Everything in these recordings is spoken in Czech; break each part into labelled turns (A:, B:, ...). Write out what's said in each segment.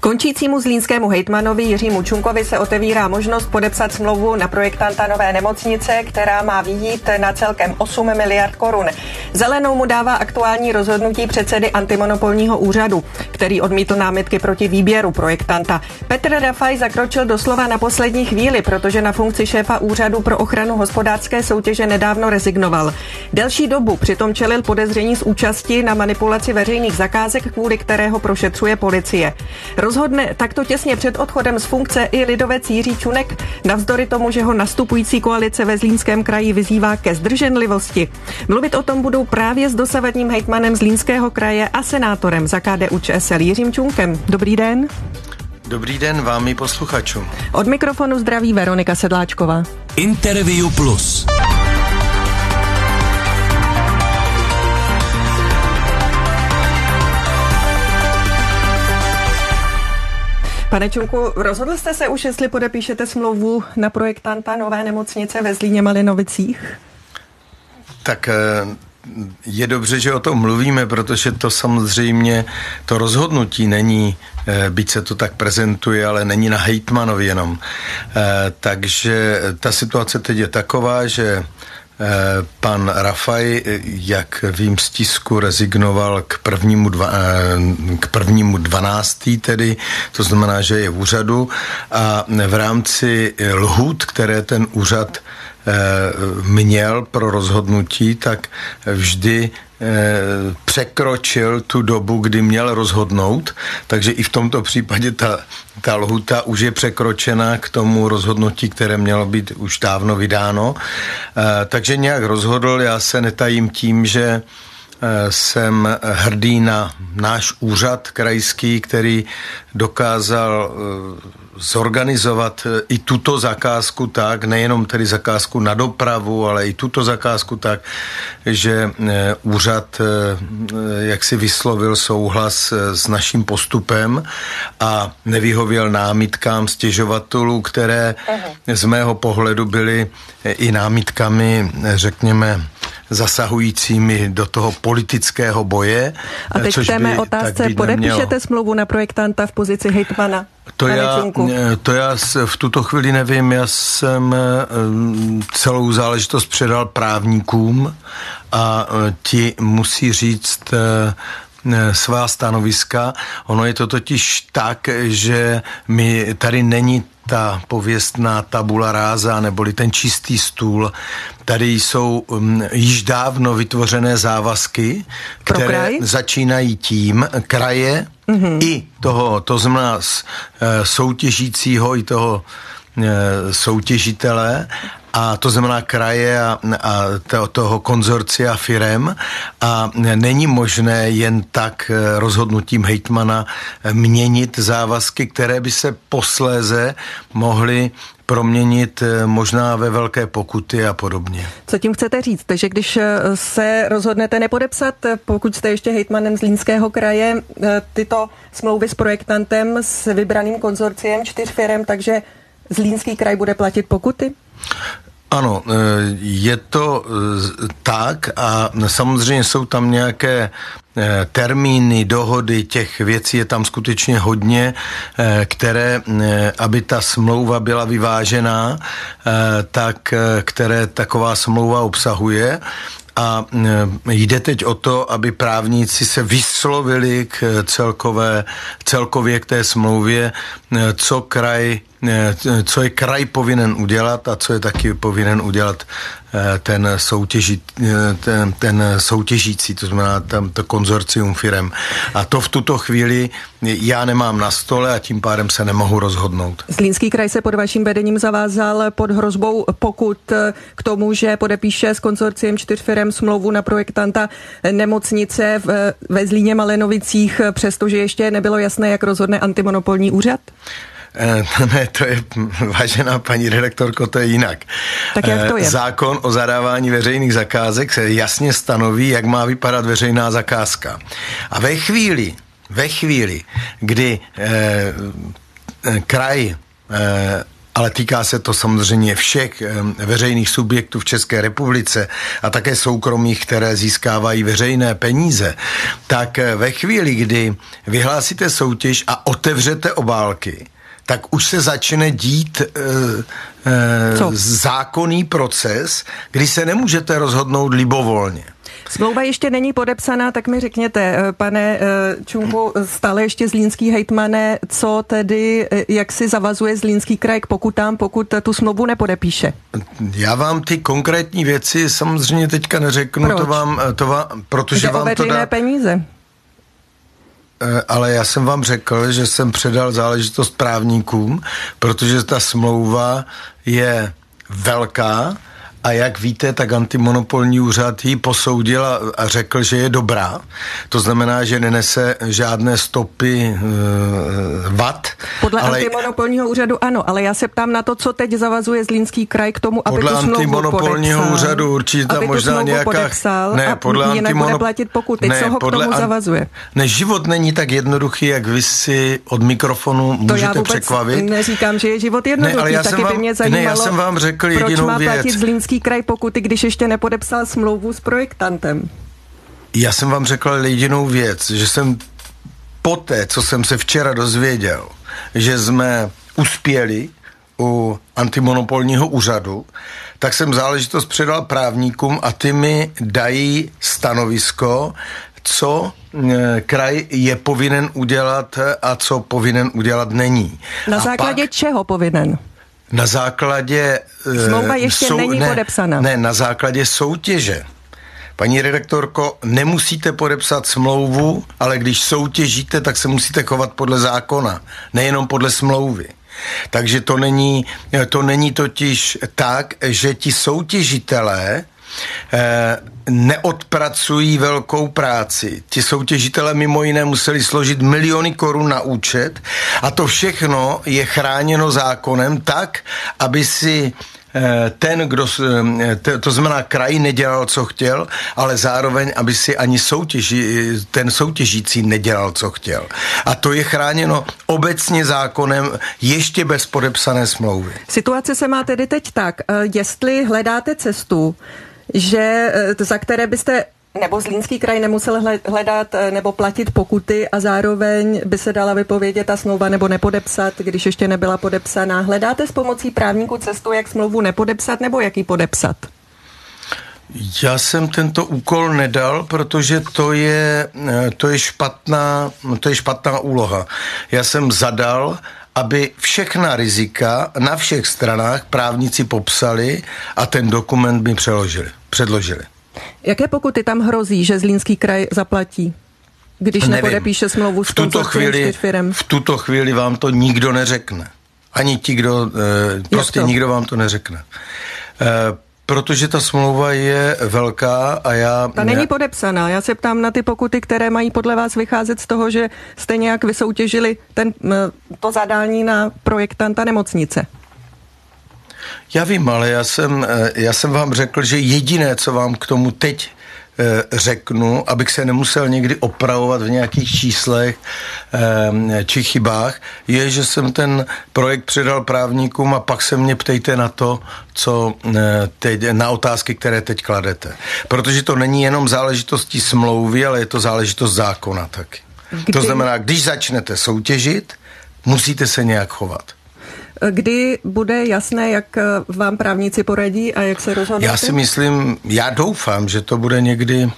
A: Končícímu zlínskému hejtmanovi Jiřímu Čunkovi se otevírá možnost podepsat smlouvu na projektanta nové nemocnice, která má vyjít na celkem 8 miliard korun. Zelenou mu dává aktuální rozhodnutí předsedy antimonopolního úřadu, který odmítl námitky proti výběru projektanta. Petr Rafaj zakročil doslova na poslední chvíli, protože na funkci šéfa úřadu pro ochranu hospodářské soutěže nedávno rezignoval. Delší dobu přitom čelil podezření z účasti na manipulaci veřejných zakázek, kvůli kterého prošetřuje policie. Rozhodne takto těsně před odchodem z funkce i lidovec Jiří Čunek, navzdory tomu, že ho nastupující koalice ve Zlínském kraji vyzývá ke zdrženlivosti. Mluvit o tom budou právě s dosavadním hejtmanem Zlínského kraje a senátorem za KDU-ČSL Jiřím Čunkem. Dobrý den.
B: Dobrý den vám i posluchačům.
A: Od mikrofonu zdraví Veronika Sedláčková.
C: Interview Plus.
A: Pane Čunku, rozhodl jste se už, jestli podepíšete smlouvu na projektanta nové nemocnice ve Zlíně Malinovicích?
B: Tak je dobře, že o tom mluvíme, protože to samozřejmě, to rozhodnutí není, byť se to tak prezentuje, ale není na hejtmanovi jenom. Takže ta situace teď je taková, že pan Rafaj, jak vím z tisku, rezignoval k 1.12. tedy, to znamená, že je v úřadu a v rámci lhůt, které ten úřad měl pro rozhodnutí, tak vždy překročil tu dobu, kdy měl rozhodnout, takže i v tomto případě ta lhuta už je překročena k tomu rozhodnutí, které mělo být už dávno vydáno. Takže nějak rozhodl, já se netajím tím, že jsem hrdý na náš úřad krajský, který dokázal zorganizovat i tuto zakázku tak, nejenom tedy zakázku na dopravu, ale i tuto zakázku tak, že úřad jak si vyslovil souhlas s naším postupem a nevyhověl námitkám stěžovatelů, které z mého pohledu byly i námitkami, řekněme, zasahujícími do toho politického boje.
A: A teď k té mé otázce, podepíšete smlouvu na projektanta v pozici hejtmana?
B: To já v tuto chvíli nevím, já jsem celou záležitost předal právníkům a ti musí říct svá stanoviska. Ono je to totiž tak, že mi tady není ta pověstná tabula ráza, neboli ten čistý stůl. Tady jsou již dávno vytvořené závazky, které začínají tím kraje i toho, to znamená soutěžícího i toho soutěžitele, a to znamená kraje a toho konzorcia firem a není možné jen tak rozhodnutím hejtmana měnit závazky, které by se posléze mohly proměnit možná ve velké pokuty a podobně.
A: Co tím chcete říct? Že když se rozhodnete nepodepsat, pokud jste ještě hejtmanem Zlínského kraje, tyto smlouvy s projektantem s vybraným konzorciem 4 firem, takže Zlínský kraj bude platit pokuty?
B: Ano, je to tak a samozřejmě jsou tam nějaké termíny, dohody, těch věcí je tam skutečně hodně, které, aby ta smlouva byla vyvážená, tak které taková smlouva obsahuje. A jde teď o to, aby právníci se vyslovili k celkově k té smlouvě, co je kraj povinen udělat a co je taky povinen udělat ten soutěžící, to znamená tam to konzorcium firem. A to v tuto chvíli já nemám na stole a tím pádem se nemohu rozhodnout. Zlínský
A: kraj se pod vaším vedením zavázal pod hrozbou pokut k tomu, že podepíše s konzorciem 4 firem smlouvu na projektanta nemocnice ve Zlíně Malinovicích, přestože ještě nebylo jasné, jak rozhodne antimonopolní úřad?
B: Ne, to je, vážená paní redaktorko, to je jinak.
A: Tak jak to je?
B: Zákon o zadávání veřejných zakázek se jasně stanoví, jak má vypadat veřejná zakázka. A ve chvíli, kdy kraj ale týká se to samozřejmě všech veřejných subjektů v České republice a také soukromých, které získávají veřejné peníze, tak ve chvíli, kdy vyhlásíte soutěž a otevřete obálky, tak už se začne dít zákonný proces, kdy se nemůžete rozhodnout libovolně.
A: Smlouva ještě není podepsaná, tak mi řekněte, pane Čunku, stále ještě zlínský hejtmane, co tedy, jak si zavazuje Zlínský kraj k pokutám, pokud tu smlouvu nepodepíše?
B: Já vám ty konkrétní věci samozřejmě teďka neřeknu.
A: Proč?
B: Protože vám to dá
A: peníze.
B: Ale já jsem vám řekl, že jsem předal záležitost právníkům, protože ta smlouva je velká a jak víte, tak antimonopolní úřad ji posoudil a řekl, že je dobrá. To znamená, že nenese žádné stopy vad.
A: Podle antimonopolního úřadu ano, ale já se ptám na to, co teď zavazuje Zlínský kraj k tomu, aby tu smlouvu podepsal. Podle
B: antimonopolního úřadu určitě možná nějaká...
A: podepsal a neplatit pokuty. Co ho k tomu zavazuje?
B: Život není tak jednoduchý, jak vy si od mikrofonu můžete překvapit.
A: To já vůbec neříkám, že je život jednoduchý. Taky by mě zajímalo,
B: já jsem vám řekl jedinou věc.
A: Proč má platit Zlínský kraj pokuty, když ještě nepodepsal smlouvu s projektantem?
B: Já jsem vám řekl jedinou věc, že jsem poté, co jsem se včera dozvěděl, že jsme uspěli u antimonopolního úřadu, tak jsem záležitost předal právníkům a ty mi dají stanovisko, co kraj je povinen udělat a co povinen udělat není.
A: Na základě čeho povinen?
B: Na základě...
A: Smlouva ještě není podepsaná.
B: Ne, na základě soutěže. Paní redaktorko, nemusíte podepsat smlouvu, ale když soutěžíte, tak se musíte chovat podle zákona, nejenom podle smlouvy. Takže to není totiž tak, že ti soutěžitelé neodpracují velkou práci. Ti soutěžitelé mimo jiné museli složit miliony korun na účet a to všechno je chráněno zákonem tak, aby si ten, kdo, to znamená kraj nedělal, co chtěl, ale zároveň, aby si ani ten soutěžící nedělal, co chtěl. A to je chráněno obecně zákonem ještě bez podepsané smlouvy.
A: Situace se má tedy teď tak, jestli hledáte cestu, že za které byste nebo Zlínský kraj nemusel hledat nebo platit pokuty a zároveň by se dala vypovědět ta smlouva nebo nepodepsat, když ještě nebyla podepsaná. Hledáte s pomocí právníků cestu, jak smlouvu nepodepsat nebo jak ji podepsat?
B: Já jsem tento úkol nedal, protože to je špatná úloha. Já jsem zadal, aby všechna rizika na všech stranách právníci popsali a ten dokument mi předložili. Jaké
A: pokuty tam hrozí, že Zlínský kraj zaplatí, když nepodepíše smlouvu s konzorciem 4 firem?
B: V tuto chvíli vám to nikdo neřekne. Ani ti, kdo... Prostě nikdo vám to neřekne. Protože ta smlouva je velká a
A: Ta není podepsaná. Já se ptám na ty pokuty, které mají podle vás vycházet z toho, že jste nějak vysoutěžili to zadání na projektanta nemocnice.
B: Já vím, ale já jsem vám řekl, že jediné, co vám k tomu teď řeknu, abych se nemusel někdy opravovat v nějakých číslech či chybách, je, že jsem ten projekt předal právníkům a pak se mě ptejte na to, co teď, na otázky, které teď kladete. Protože to není jenom záležitostí smlouvy, ale je to záležitost zákona taky. To znamená, když začnete soutěžit, musíte se nějak chovat.
A: Kdy bude jasné, jak vám právníci poradí a jak se rozhodnete?
B: Já doufám, že to bude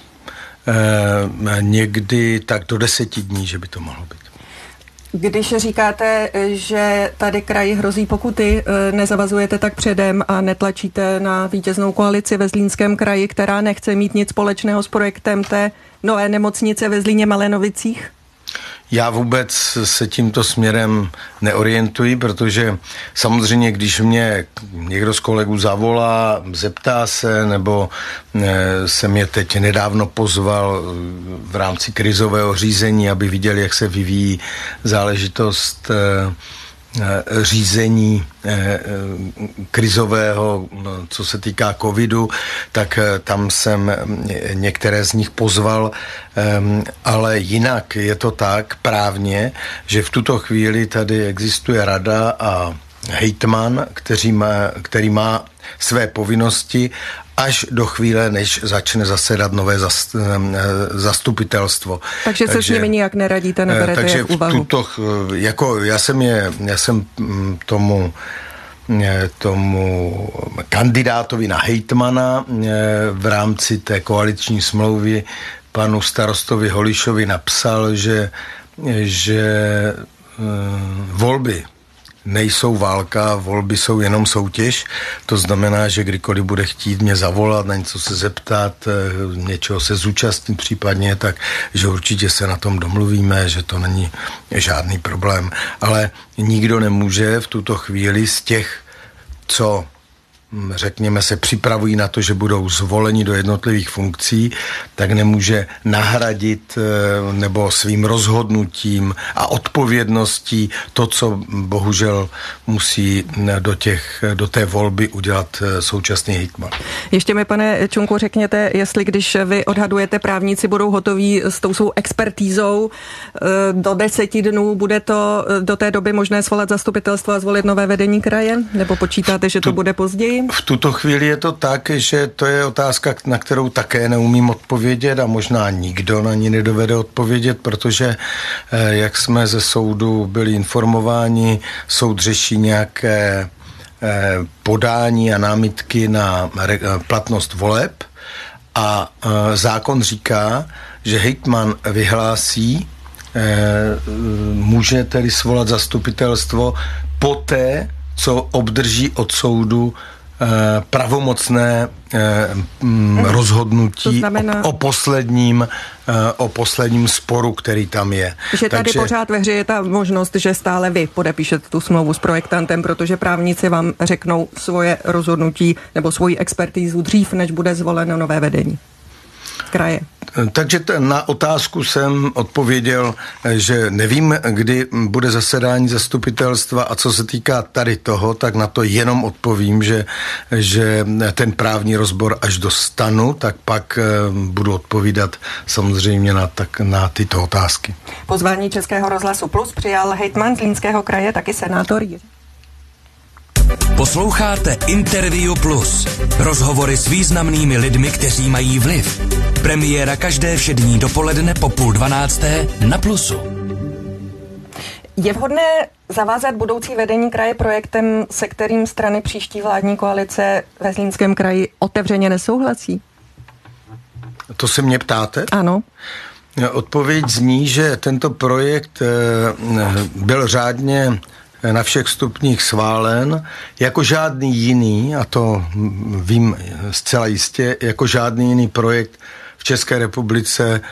B: někdy tak do 10 dní, že by to mohlo být.
A: Když říkáte, že tady kraji hrozí pokuty, nezavazujete tak předem a netlačíte na vítěznou koalici ve Zlínském kraji, která nechce mít nic společného s projektem té nové nemocnice ve Zlíně-Malenovicích?
B: Já vůbec se tímto směrem neorientuji, protože samozřejmě, když mě někdo z kolegů zavolá, zeptá se, nebo se mě teď nedávno pozval v rámci krizového řízení, aby viděl, jak se vyvíjí záležitost řízení krizového, co se týká covidu, tak tam jsem některé z nich pozval, ale jinak je to tak právně, že v tuto chvíli tady existuje rada a hejtman, který má své povinnosti až do chvíle, než začne zasedat nové zastupitelstvo.
A: Takže se s nimi nijak neradíte, neberete je v úvahu?
B: Já jsem tomu kandidátovi na hejtmana v rámci té koaliční smlouvy panu starostovi Holišovi napsal, že volby nejsou válka, volby jsou jenom soutěž. To znamená, že kdykoliv bude chtít mě zavolat, na něco se zeptat, něčeho se zúčastnit případně, tak že určitě se na tom domluvíme, že to není žádný problém. Ale nikdo nemůže v tuto chvíli z těch, co řekněme se připravují na to, že budou zvoleni do jednotlivých funkcí, tak nemůže nahradit nebo svým rozhodnutím a odpovědností to, co bohužel musí do té volby udělat současný hejtman.
A: Ještě mi, pane Čunku, řekněte, jestli když vy odhadujete, právníci budou hotoví s tou svou expertízou do 10 dnů, bude to do té doby možné svolat zastupitelstvo a zvolit nové vedení kraje? Nebo počítáte, že to bude později?
B: V tuto chvíli je to tak, že to je otázka, na kterou také neumím odpovědět a možná nikdo na ní nedovede odpovědět, protože jak jsme ze soudu byli informováni, soud řeší nějaké podání a námitky na platnost voleb a zákon říká, že hejtman vyhlásí, může tedy svolat zastupitelstvo poté, co obdrží od soudu pravomocné rozhodnutí o posledním sporu, který tam je.
A: Že tady pořád ve hře je ta možnost, že stále vy podepíšete tu smlouvu s projektantem, protože právníci vám řeknou svoje rozhodnutí nebo svoji expertízu dřív, než bude zvoleno nové vedení kraje.
B: Takže na otázku jsem odpověděl, že nevím, kdy bude zasedání zastupitelstva a co se týká tady toho, tak na to jenom odpovím, že ten právní rozbor až dostanu, tak pak budu odpovídat samozřejmě na tyto otázky.
A: Pozvání Českého rozhlasu Plus přijal hejtman Zlínského kraje, taky senátor Jiří.
C: Posloucháte Interview Plus. Rozhovory s významnými lidmi, kteří mají vliv. Premiéra každé všední dopoledne po 11:30 na Plusu.
A: Je vhodné zavázat budoucí vedení kraje projektem, se kterým strany příští vládní koalice ve Zlínském kraji otevřeně nesouhlasí?
B: To se mě ptáte?
A: Ano.
B: Odpověď zní, že tento projekt byl řádně na všech stupních schválen, jako žádný jiný, a to vím zcela jistě, jako žádný jiný projekt v České republice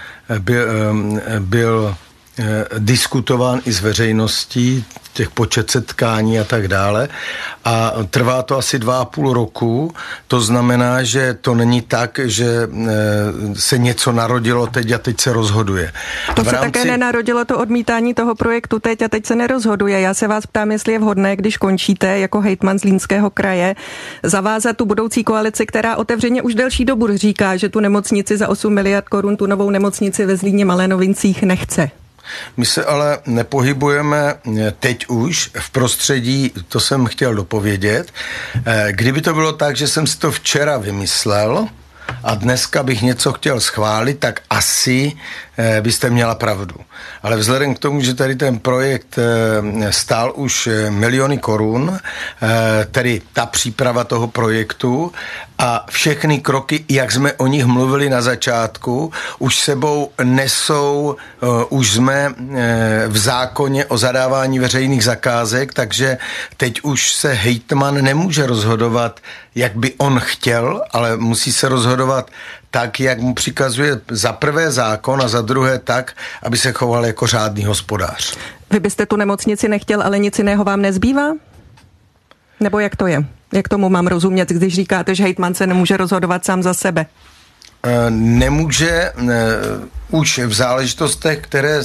B: byl diskutován i s veřejností, těch počet setkání a tak dále. A trvá to asi 2,5 roku. To znamená, že to není tak, že se něco narodilo teď a teď se rozhoduje.
A: To se také nenarodilo to odmítání toho projektu teď a teď se nerozhoduje. Já se vás ptám, jestli je vhodné, když končíte jako hejtman Zlínského kraje, zavázat tu budoucí koalici, která otevřeně už delší dobu říká, že tu nemocnici za 8 miliard korun, tu novou nemocnici ve Zlíně Malé-Novincích nechce.
B: My se ale nepohybujeme teď už v prostředí, to jsem chtěl dopovědět. Kdyby to bylo tak, že jsem si to včera vymyslel a dneska bych něco chtěl schválit, tak asi byste měla pravdu. Ale vzhledem k tomu, že tady ten projekt stál už miliony korun, tedy ta příprava toho projektu a všechny kroky, jak jsme o nich mluvili na začátku, už sebou nesou, už jsme v zákoně o zadávání veřejných zakázek, takže teď už se hejtman nemůže rozhodovat, jak by on chtěl, ale musí se rozhodovat tak, jak mu přikazuje za prvé zákon a za druhé tak, aby se choval jako řádný hospodář.
A: Vy byste tu nemocnici nechtěl, ale nic jiného vám nezbývá? Nebo jak to je? Jak tomu mám rozumět, když říkáte, že hejtman se nemůže rozhodovat sám za sebe?
B: Nemůže už v záležitostech,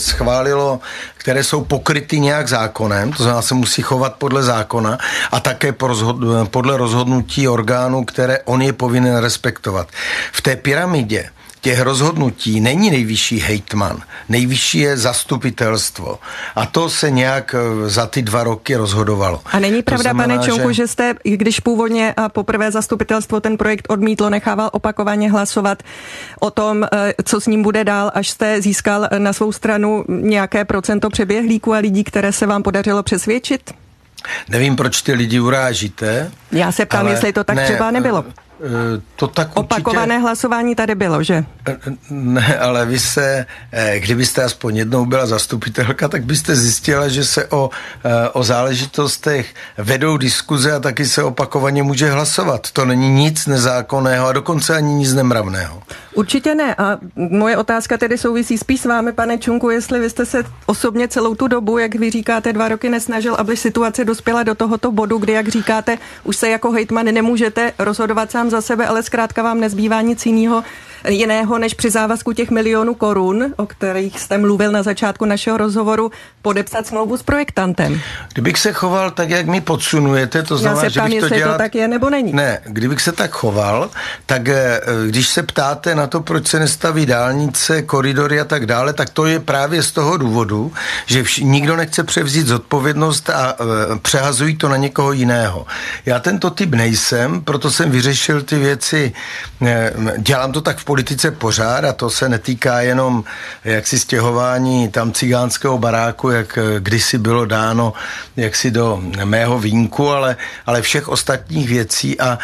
B: které jsou pokryty nějak zákonem, to znamená, se musí chovat podle zákona a také podle rozhodnutí orgánů, které on je povinen respektovat. V té pyramidě těch rozhodnutí není nejvyšší hejtman, nejvyšší je zastupitelstvo. A to se nějak za ty 2 roky rozhodovalo.
A: A není pravda, pane Čonku, že jste, když původně a poprvé zastupitelstvo ten projekt odmítlo, nechával opakovaně hlasovat o tom, co s ním bude dál, až jste získal na svou stranu nějaké procento přeběhlíků a lidí, které se vám podařilo přesvědčit?
B: Nevím, proč ty lidi urážíte.
A: Já se ptám, jestli to tak třeba nebylo.
B: To tak
A: opakované hlasování tady bylo, že?
B: Ne, ale vy se, kdybyste aspoň jednou byla zastupitelka, tak byste zjistila, že se o záležitostech vedou diskuze a taky se opakovaně může hlasovat. To není nic nezákonného a dokonce ani nic nemravného.
A: Určitě ne. A moje otázka tedy souvisí spíš s vámi, pane Čunku, jestli vy jste se osobně celou tu dobu, jak vy říkáte, 2 roky nesnažil, aby situace dospěla do tohoto bodu, kdy, jak říkáte, už se jako hejtman nemůžete rozhodovat sám za sebe, ale zkrátka vám nezbývá nic jiného, než při závazku těch milionů korun, o kterých jste mluvil na začátku našeho rozhovoru, podepsat smlouvu s projektantem.
B: Kdybych se choval tak, jak mi podsunujete, to znamená, že bych to dělal...
A: to tak je nebo není.
B: Ne, kdybych se tak choval, tak když se ptáte na to, proč se nestaví dálnice, koridory a tak dále, tak to je právě z toho důvodu, že nikdo nechce převzít zodpovědnost a přehazují to na někoho jiného. Já tento typ nejsem, proto jsem vyřešil ty věci, dělám to tak v politice pořád a to se netýká jenom jaksi stěhování tam cigánského baráku, jak kdysi bylo dáno jaksi do mého vínku, ale všech ostatních věcí a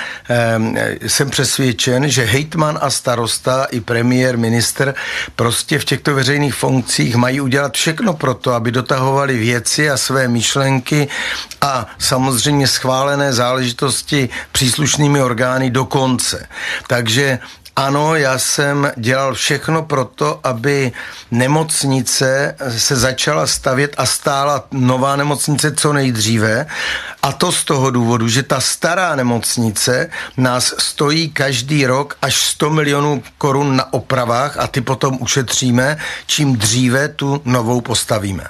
B: jsem přesvědčen, že hejtman a starosta i premiér, ministr prostě v těchto veřejných funkcích mají udělat všechno pro to, aby dotahovali věci a své myšlenky a samozřejmě schválené záležitosti příslušnými orgány do konce. Takže ano, já jsem dělal všechno pro to, aby nemocnice se začala stavět a stála nová nemocnice co nejdříve. A to z toho důvodu, že ta stará nemocnice nás stojí každý rok až 100 milionů korun na opravách a ty potom ušetříme, čím dříve tu novou postavíme.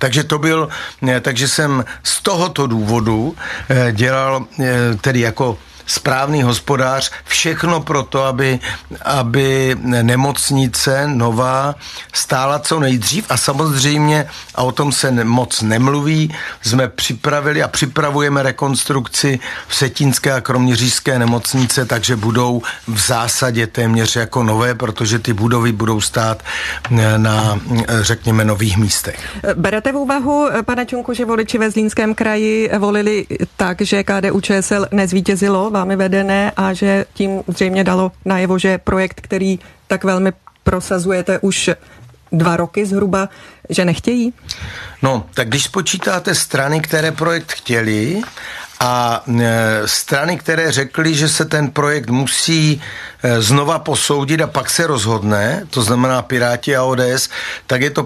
B: Takže jsem z tohoto důvodu dělal tedy jako správný hospodář všechno pro to, aby nemocnice nová stála co nejdřív a samozřejmě, a o tom se moc nemluví, jsme připravili a připravujeme rekonstrukci vsetínské a kroměřížské nemocnice, takže budou v zásadě téměř jako nové, protože ty budovy budou stát na, řekněme, nových místech.
A: Berete v úvahu, pane Čunku, že voliči ve Zlínském kraji volili tak, že KDU-ČSL nezvítězilo vámi vedené a že tím zřejmě dalo najevo, že projekt, který tak velmi prosazujete už 2 roky zhruba, že nechtějí?
B: No, tak když spočítáte strany, které projekt chtěli a strany, které řekly, že se ten projekt musí znova posoudit a pak se rozhodne, to znamená Piráti a ODS, tak je to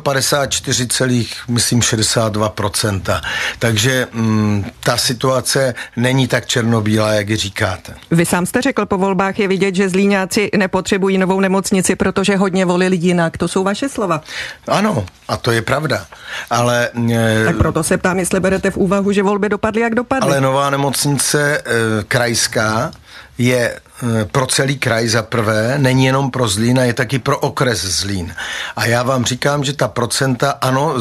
B: 54,62%. Takže ta situace není tak černobílá, jak ji říkáte.
A: Vy sám jste řekl, po volbách je vidět, že Zlíňáci nepotřebují novou nemocnici, protože hodně volili jinak. To jsou vaše slova.
B: Ano, a to je pravda. Ale
A: tak proto se ptám, jestli berete v úvahu, že volby dopadly, jak dopadly.
B: Ale nová nemocnice krajská je pro celý kraj za prvé, není jenom pro Zlín, a je taky pro okres Zlín. A já vám říkám, že ta procenta, ano,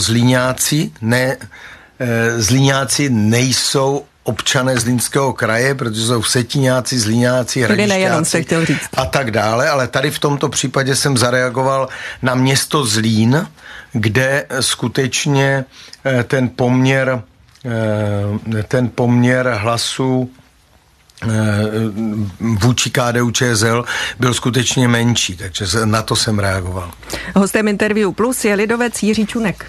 B: Zlíňáci nejsou občané Zlínského kraje, protože jsou Vsetíňáci, Zlíňáci, Hradišťáci a tak dále, ale tady v tomto případě jsem zareagoval na město Zlín, kde skutečně ten poměr hlasů vůči KDU-ČSL byl skutečně menší, takže na to jsem reagoval.
A: Hostem Interview Plus je lidovec Jiří Čunek.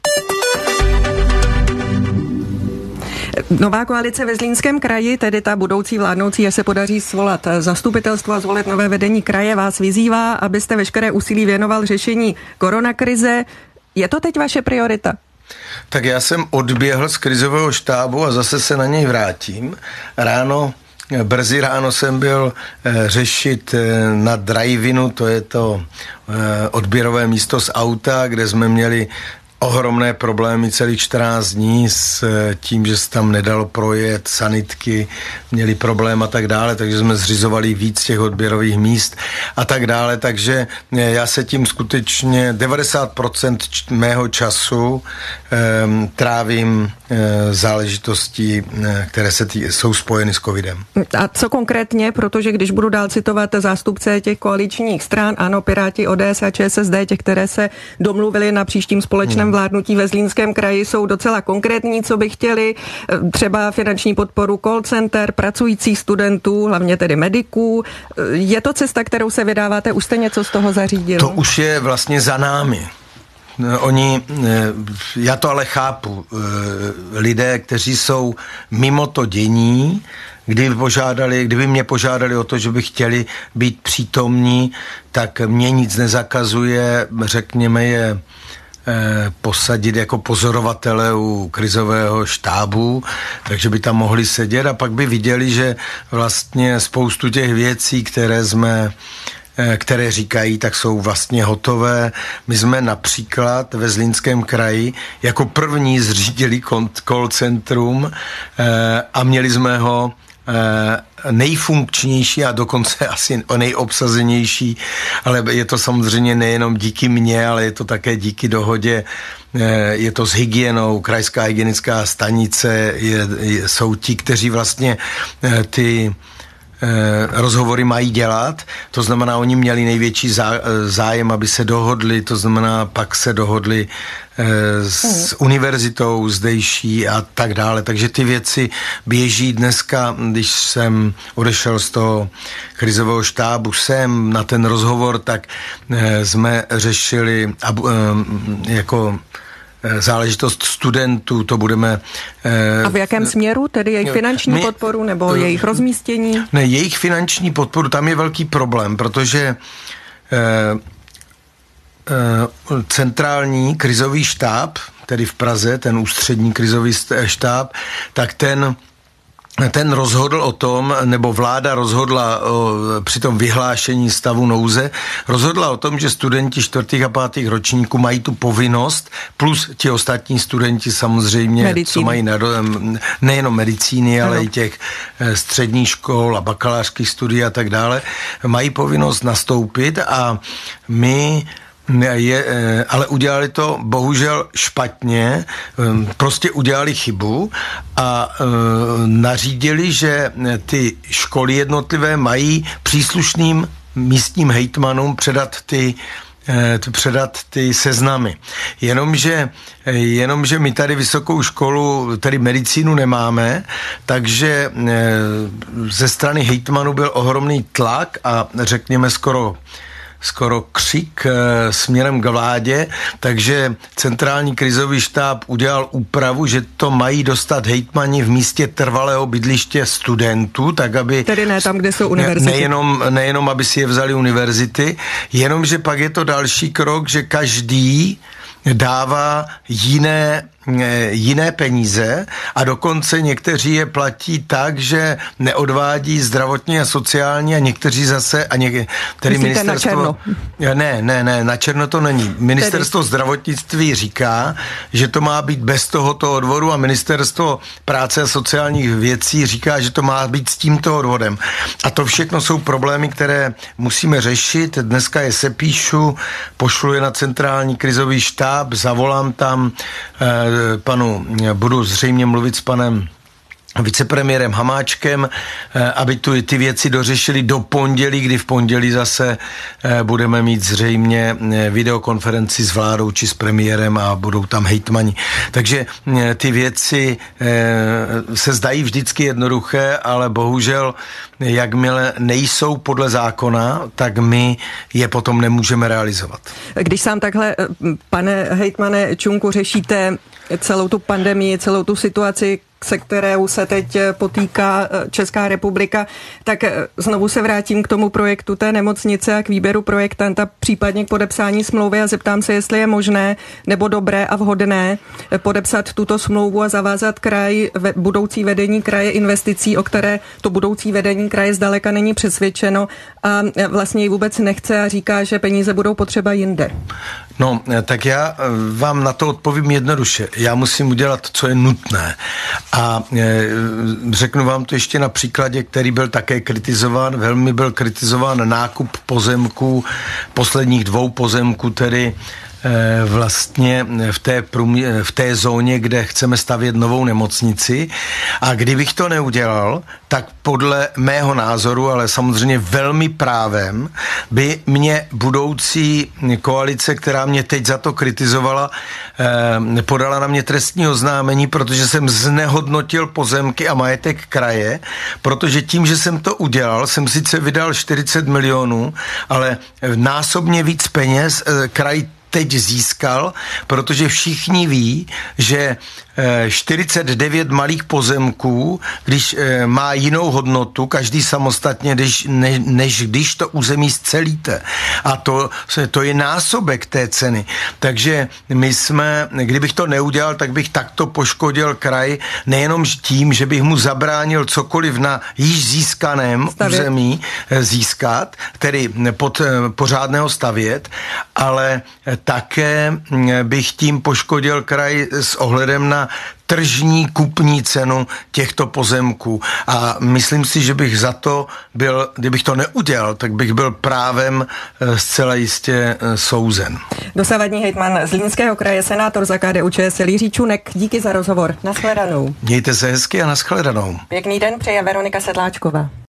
A: Nová koalice ve Zlínském kraji, tedy ta budoucí vládnoucí, až se podaří svolat zastupitelstvo a zvolit nové vedení kraje, vás vyzývá, abyste veškeré úsilí věnoval řešení koronakrize. Je to teď vaše priorita?
B: Tak já jsem odběhl z krizového štábu a zase se na něj vrátím. Brzy ráno jsem byl řešit na drive-inu, to je to odběrové místo z auta, kde jsme měli ohromné problémy celých 14 dní s tím, že se tam nedalo projet, sanitky měli problém a tak dále, takže jsme zřizovali víc těch odběrových míst a tak dále, takže já se tím skutečně 90% mého času trávím záležitostí, které jsou spojeny s covidem.
A: A co konkrétně, protože když budu dál citovat zástupce těch koaličních stran, ANO, Piráti, ODS a ČSSD, těch, které se domluvili na příštím společném vládnutí ve Zlínském kraji, jsou docela konkrétní, co by chtěli, třeba finanční podporu call center, pracujících studentů, hlavně tedy mediků. Je to cesta, kterou se vydáváte? Už jste něco z toho zařídil?
B: To už je vlastně za námi. Já to ale chápu, lidé, kteří jsou mimo to dění, kdyby mě požádali o to, že by chtěli být přítomní, tak mě nic nezakazuje, řekněme je posadit jako pozorovatele u krizového štábu, takže by tam mohli sedět a pak by viděli, že vlastně spoustu těch věcí, které říkají, tak jsou vlastně hotové. My jsme například ve Zlínském kraji jako první zřídili call centrum a měli jsme ho nejfunkčnější a dokonce asi nejobsazenější, ale je to samozřejmě nejenom díky mně, ale je to také díky dohodě, je to s hygienou, krajská hygienická stanice, jsou ti, kteří vlastně ty rozhovory mají dělat, to znamená, oni měli největší zájem, aby se dohodli, to znamená, pak se dohodli s univerzitou zdejší a tak dále, takže ty věci běží dneska, když jsem odešel z toho krizového štábu sem na ten rozhovor, tak jsme řešili jako záležitost studentů, to budeme...
A: A v jakém směru? Tedy jejich finanční podporu nebo jejich rozmístění?
B: Ne, jejich finanční podporu, tam je velký problém, protože centrální krizový štáb, tedy v Praze, ten ústřední krizový štáb, tak ten rozhodl o tom, nebo vláda rozhodla při tom vyhlášení stavu nouze, rozhodla o tom, že studenti 4. a 5. ročníků mají tu povinnost, plus ti ostatní studenti samozřejmě, medicíny. Co mají nejenom medicíny, ale i těch středních škol a bakalářských studií a tak dále, mají povinnost nastoupit a my ale udělali to bohužel špatně, prostě udělali chybu a nařídili, že ty školy jednotlivé mají příslušným místním hejtmanům předat ty seznamy. Jenomže my tady vysokou školu, tady medicínu nemáme, takže ze strany hejtmanů byl ohromný tlak a řekněme skoro křik směrem k vládě, takže centrální krizový štáb udělal úpravu, že to mají dostat hejtmani v místě trvalého bydliště studentů, tak aby...
A: Tedy ne tam, kde jsou univerzity.
B: Nejenom, aby si je vzali univerzity, jenomže pak je to další krok, že každý dává jiné peníze a dokonce někteří je platí tak, že neodvádí zdravotní a sociální a někteří zase tedy ministerstvo... Ne, na černo to není. Ministerstvo zdravotnictví říká, že to má být bez tohoto odvodu a ministerstvo práce a sociálních věcí říká, že to má být s tímto odvodem. A to všechno jsou problémy, které musíme řešit. Dneska je sepíšu, pošlu je na centrální krizový štáb, zavolám tam budu zřejmě mluvit s panem vicepremiérem Hamáčkem, aby ty věci dořešili do pondělí, kdy v pondělí zase budeme mít zřejmě videokonferenci s vládou či s premiérem a budou tam hejtmani. Takže ty věci se zdají vždycky jednoduché, ale bohužel jakmile nejsou podle zákona, tak my je potom nemůžeme realizovat.
A: Když sám takhle, pane hejtmane Čunku, řešíte celou tu pandemii, celou tu situaci, se kterou se teď potýká Česká republika, tak znovu se vrátím k tomu projektu té nemocnice a k výběru projektanta, případně k podepsání smlouvy a zeptám se, jestli je možné nebo dobré a vhodné podepsat tuto smlouvu a zavázat kraj, budoucí vedení kraje investicí, o které to budoucí vedení kraje zdaleka není přesvědčeno a vlastně ji vůbec nechce a říká, že peníze budou potřeba jinde.
B: No, tak já vám na to odpovím jednoduše. Já musím udělat, co je nutné. A řeknu vám to ještě na příkladě, který byl také kritizován. Velmi byl kritizován nákup pozemků, posledních 2 pozemků, tedy vlastně v té zóně, kde chceme stavět novou nemocnici. A kdybych to neudělal, tak podle mého názoru, ale samozřejmě velmi právem, by mě budoucí koalice, která mě teď za to kritizovala, podala na mě trestní oznámení, protože jsem znehodnotil pozemky a majetek kraje, protože tím, že jsem to udělal, jsem sice vydal 40 milionů, ale násobně víc peněz kraj teď získal, protože všichni ví, že 49 malých pozemků, když má jinou hodnotu, každý samostatně, než když to území scelíte. A to je násobek té ceny. Takže my jsme, kdybych to neudělal, tak bych takto poškodil kraj, nejenom tím, že bych mu zabránil cokoliv na již získaném území získat, tedy pořádného stavět, ale také bych tím poškodil kraj s ohledem na tržní kupní cenu těchto pozemků. A myslím si, že bych za to byl, kdybych to neudělal, tak bych byl právem zcela jistě souzen.
A: Dosavadní hejtman Zlínského kraje, senátor za KDU-ČSL Jiří Čunek, díky za rozhovor. Nashledanou.
B: Mějte se hezky a nashledanou.
A: Pěkný den přeje Veronika Sedláčková.